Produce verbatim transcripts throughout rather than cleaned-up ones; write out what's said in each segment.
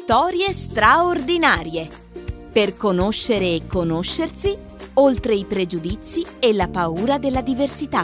Storie straordinarie. Per conoscere e conoscersi, oltre i pregiudizi e la paura della diversità.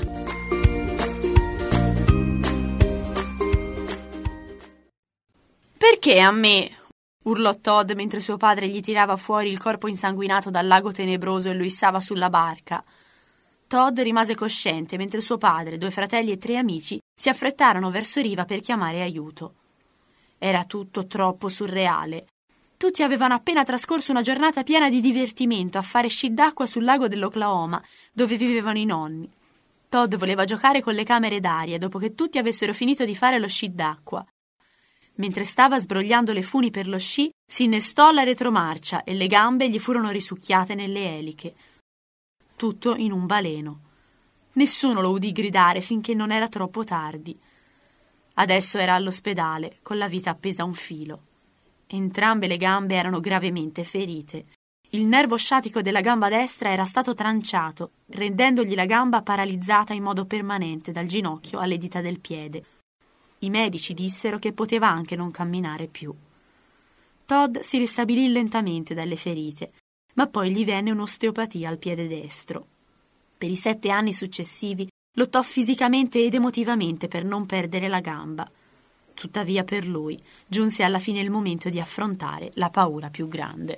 Perché a me? Urlò Todd mentre suo padre gli tirava fuori il corpo insanguinato dal lago tenebroso e lo issava sulla barca. Todd rimase cosciente mentre suo padre, due fratelli e tre amici si affrettarono verso riva per chiamare aiuto. Era tutto troppo surreale. Tutti avevano appena trascorso una giornata piena di divertimento a fare sci d'acqua sul lago dell'Oklahoma, dove vivevano i nonni. Todd voleva giocare con le camere d'aria dopo che tutti avessero finito di fare lo sci d'acqua. Mentre stava sbrogliando le funi per lo sci, si innestò alla retromarcia e le gambe gli furono risucchiate nelle eliche. Tutto in un baleno. Nessuno lo udì gridare finché non era troppo tardi. Adesso era all'ospedale, con la vita appesa a un filo. Entrambe le gambe erano gravemente ferite. Il nervo sciatico della gamba destra era stato tranciato, rendendogli la gamba paralizzata in modo permanente dal ginocchio alle dita del piede. I medici dissero che poteva anche non camminare più. Todd si ristabilì lentamente dalle ferite, ma poi gli venne un'osteopatia al piede destro. Per i sette anni successivi lottò fisicamente ed emotivamente per non perdere la gamba. Tuttavia per lui giunse alla fine il momento di affrontare la paura più grande.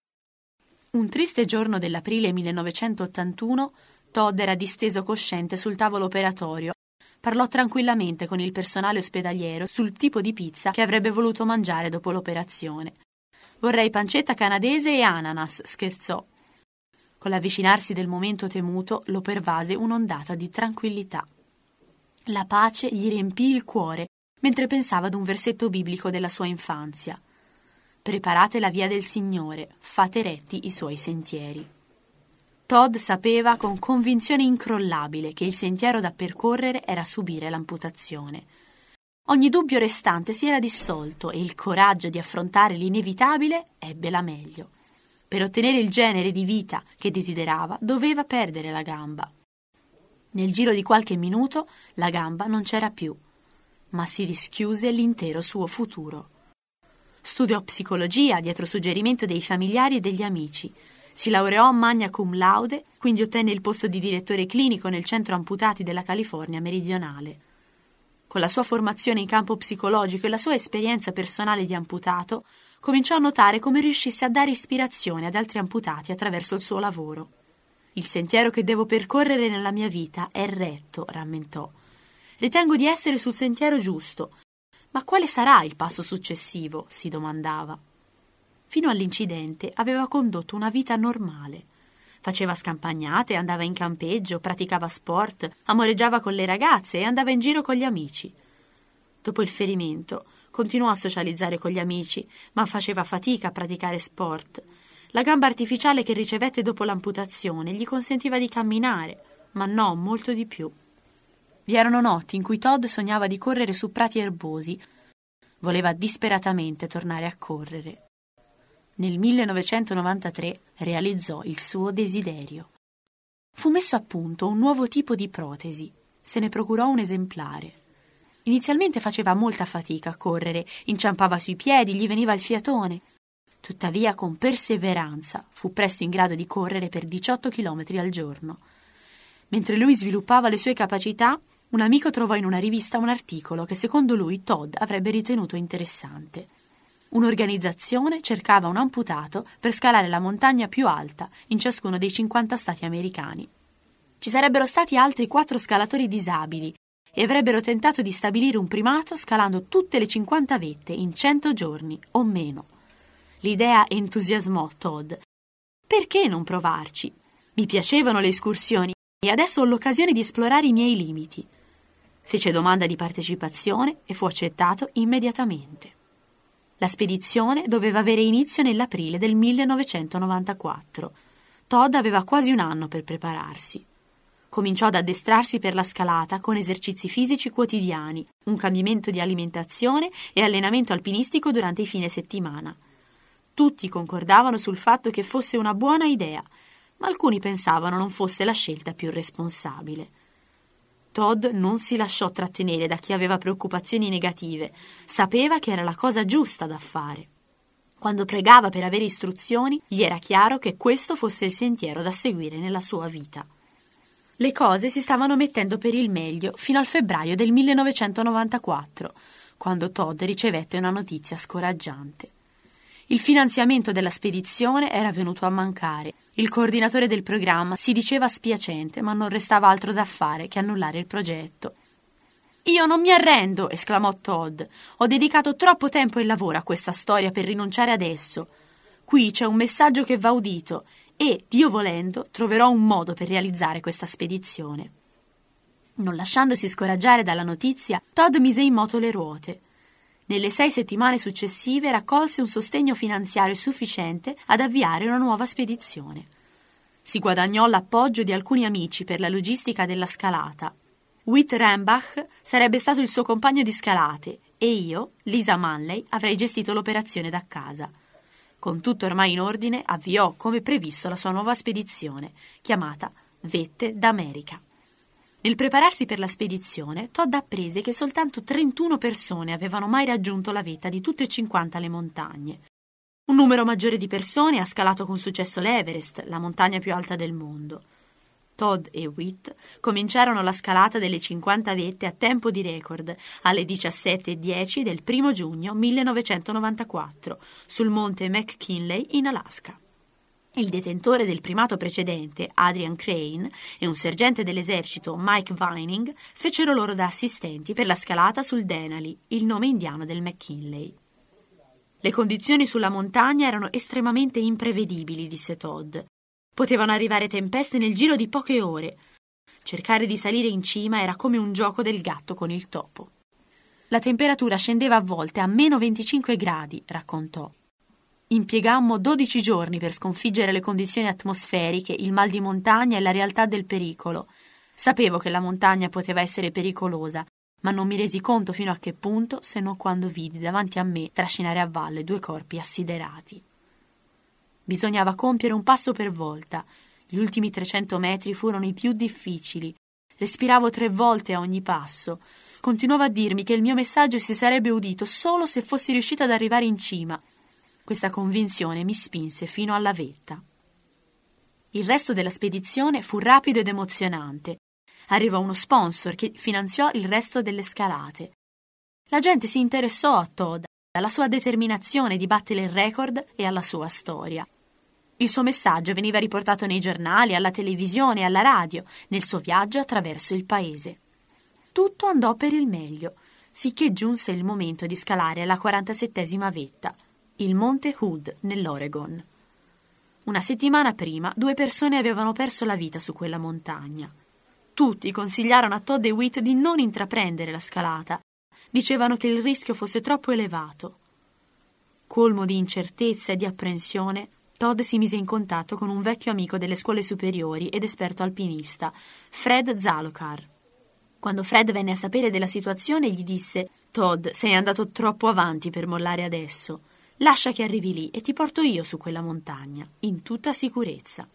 Un triste giorno dell'aprile millenovecentottantuno, Todd era disteso cosciente sul tavolo operatorio. Parlò tranquillamente con il personale ospedaliero sul tipo di pizza che avrebbe voluto mangiare dopo l'operazione. «Vorrei pancetta canadese e ananas», scherzò. Con l'avvicinarsi del momento temuto lo pervase un'ondata di tranquillità. La pace gli riempì il cuore mentre pensava ad un versetto biblico della sua infanzia. «Preparate la via del Signore, fate retti i suoi sentieri». Todd sapeva con convinzione incrollabile che il sentiero da percorrere era subire l'amputazione. Ogni dubbio restante si era dissolto e il coraggio di affrontare l'inevitabile ebbe la meglio. Per ottenere il genere di vita che desiderava, doveva perdere la gamba. Nel giro di qualche minuto la gamba non c'era più, ma si rischiuse l'intero suo futuro. Studiò psicologia dietro suggerimento dei familiari e degli amici. Si laureò magna cum laude, quindi ottenne il posto di direttore clinico nel centro amputati della California meridionale. Con la sua formazione in campo psicologico e la sua esperienza personale di amputato, cominciò a notare come riuscisse a dare ispirazione ad altri amputati attraverso il suo lavoro. «Il sentiero che devo percorrere nella mia vita è retto», rammentò. «Ritengo di essere sul sentiero giusto. Ma quale sarà il passo successivo?» si domandava. Fino all'incidente aveva condotto una vita normale. Faceva scampagnate, andava in campeggio, praticava sport, amoreggiava con le ragazze e andava in giro con gli amici. Dopo il ferimento continuò a socializzare con gli amici, ma faceva fatica a praticare sport. La gamba artificiale che ricevette dopo l'amputazione gli consentiva di camminare, ma no molto di più. Vi erano notti in cui Todd sognava di correre su prati erbosi. Voleva disperatamente tornare a correre. Nel millenovecentonovantatré realizzò il suo desiderio. Fu messo a punto un nuovo tipo di protesi. Se ne procurò un esemplare. Inizialmente faceva molta fatica a correre, inciampava sui piedi, gli veniva il fiatone. Tuttavia, con perseveranza, fu presto in grado di correre per diciotto chilometri al giorno. Mentre lui sviluppava le sue capacità, un amico trovò in una rivista un articolo che secondo lui Todd avrebbe ritenuto interessante. Un'organizzazione cercava un amputato per scalare la montagna più alta in ciascuno dei cinquanta stati americani. Ci sarebbero stati altri quattro scalatori disabili e avrebbero tentato di stabilire un primato scalando tutte le cinquanta vette in cento giorni o meno. L'idea entusiasmò Todd. Perché non provarci? Mi piacevano le escursioni e adesso ho l'occasione di esplorare i miei limiti. Fece domanda di partecipazione e fu accettato immediatamente. La spedizione doveva avere inizio nell'aprile del millenovecentonovantaquattro. Todd aveva quasi un anno per prepararsi. Cominciò ad addestrarsi per la scalata con esercizi fisici quotidiani, un cambiamento di alimentazione e allenamento alpinistico durante i fine settimana. Tutti concordavano sul fatto che fosse una buona idea, ma alcuni pensavano non fosse la scelta più responsabile. Todd non si lasciò trattenere da chi aveva preoccupazioni negative. Sapeva che era la cosa giusta da fare. Quando pregava per avere istruzioni, gli era chiaro che questo fosse il sentiero da seguire nella sua vita. Le cose si stavano mettendo per il meglio fino al febbraio del millenovecentonovantaquattro, quando Todd ricevette una notizia scoraggiante. Il finanziamento della spedizione era venuto a mancare. Il coordinatore del programma si diceva spiacente, ma non restava altro da fare che annullare il progetto. «Io non mi arrendo!» esclamò Todd. «Ho dedicato troppo tempo e lavoro a questa storia per rinunciare adesso. Qui c'è un messaggio che va udito e, Dio volendo, troverò un modo per realizzare questa spedizione». Non lasciandosi scoraggiare dalla notizia, Todd mise in moto le ruote. Nelle sei settimane successive raccolse un sostegno finanziario sufficiente ad avviare una nuova spedizione. Si guadagnò l'appoggio di alcuni amici per la logistica della scalata. Whit Rambach sarebbe stato il suo compagno di scalate e io, Lisa Manley, avrei gestito l'operazione da casa. Con tutto ormai in ordine, avviò come previsto la sua nuova spedizione, chiamata Vette d'America. Nel prepararsi per la spedizione, Todd apprese che soltanto trentuno persone avevano mai raggiunto la vetta di tutte e cinquanta le montagne. Un numero maggiore di persone ha scalato con successo l'Everest, la montagna più alta del mondo. Todd e Whit cominciarono la scalata delle cinquanta vette a tempo di record alle diciassette e dieci del primo giugno millenovecentonovantaquattro sul monte McKinley in Alaska. Il detentore del primato precedente, Adrian Crane, e un sergente dell'esercito, Mike Vining, fecero loro da assistenti per la scalata sul Denali, il nome indiano del McKinley. Le condizioni sulla montagna erano estremamente imprevedibili, disse Todd. Potevano arrivare tempeste nel giro di poche ore. Cercare di salire in cima era come un gioco del gatto con il topo. La temperatura scendeva a volte a meno venticinque gradi, raccontò. Impiegammo dodici giorni per sconfiggere le condizioni atmosferiche, il mal di montagna e la realtà del pericolo. Sapevo che la montagna poteva essere pericolosa, ma non mi resi conto fino a che punto, se non quando vidi davanti a me trascinare a valle due corpi assiderati. Bisognava compiere un passo per volta. Gli ultimi trecento metri furono i più difficili. Respiravo tre volte a ogni passo. Continuavo a dirmi che il mio messaggio si sarebbe udito solo se fossi riuscita ad arrivare in cima. Questa convinzione mi spinse fino alla vetta. Il resto della spedizione fu rapido ed emozionante. Arrivò uno sponsor che finanziò il resto delle scalate. La gente si interessò a Todd, alla sua determinazione di battere il record e alla sua storia. Il suo messaggio veniva riportato nei giornali, alla televisione e alla radio, nel suo viaggio attraverso il paese. Tutto andò per il meglio, finché giunse il momento di scalare la quarantasettesima vetta, il Monte Hood, nell'Oregon. Una settimana prima, due persone avevano perso la vita su quella montagna. Tutti consigliarono a Todd e Whit di non intraprendere la scalata. Dicevano che il rischio fosse troppo elevato. Colmo di incertezza e di apprensione, Todd si mise in contatto con un vecchio amico delle scuole superiori ed esperto alpinista, Fred Zalokar. Quando Fred venne a sapere della situazione, gli disse: «Todd, sei andato troppo avanti per mollare adesso. Lascia che arrivi lì e ti porto io su quella montagna, in tutta sicurezza».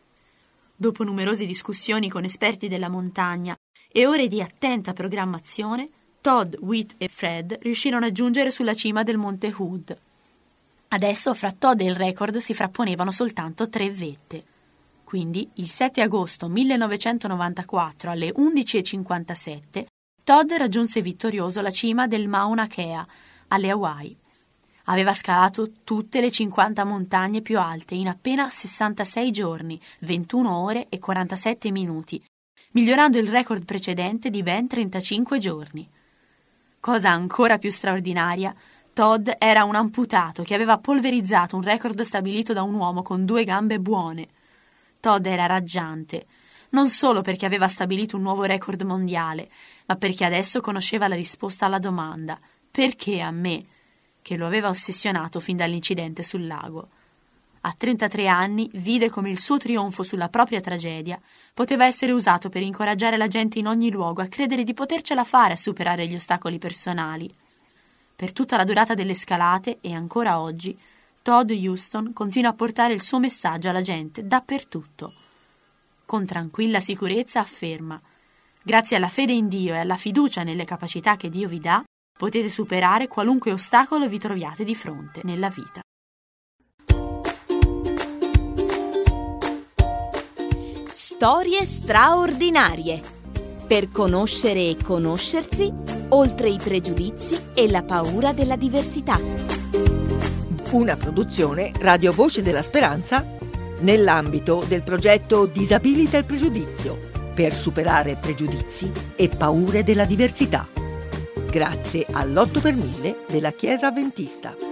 Dopo numerose discussioni con esperti della montagna e ore di attenta programmazione, Todd, Whit e Fred riuscirono a giungere sulla cima del Monte Hood. Adesso fra Todd e il record si frapponevano soltanto tre vette. Quindi, il sette agosto millenovecentonovantaquattro alle undici e cinquantasette, Todd raggiunse vittorioso la cima del Mauna Kea, alle Hawaii. Aveva scalato tutte le cinquanta montagne più alte in appena sessantasei giorni, ventuno ore e quarantasette minuti, migliorando il record precedente di ben trentacinque giorni. Cosa ancora più straordinaria, Todd era un amputato che aveva polverizzato un record stabilito da un uomo con due gambe buone. Todd era raggiante, non solo perché aveva stabilito un nuovo record mondiale, ma perché adesso conosceva la risposta alla domanda: perché a me? Che lo aveva ossessionato fin dall'incidente sul lago. A trentatré anni vide come il suo trionfo sulla propria tragedia poteva essere usato per incoraggiare la gente in ogni luogo a credere di potercela fare a superare gli ostacoli personali. Per tutta la durata delle scalate e ancora oggi, Todd Huston continua a portare il suo messaggio alla gente dappertutto. Con tranquilla sicurezza afferma: grazie alla fede in Dio e alla fiducia nelle capacità che Dio vi dà, potete superare qualunque ostacolo vi troviate di fronte nella vita. Storie straordinarie. Per conoscere e conoscersi, oltre i pregiudizi e la paura della diversità. Una produzione Radio Voce della Speranza nell'ambito del progetto Disabilita il pregiudizio per superare pregiudizi e paure della diversità. Grazie all'otto per mille della Chiesa Adventista.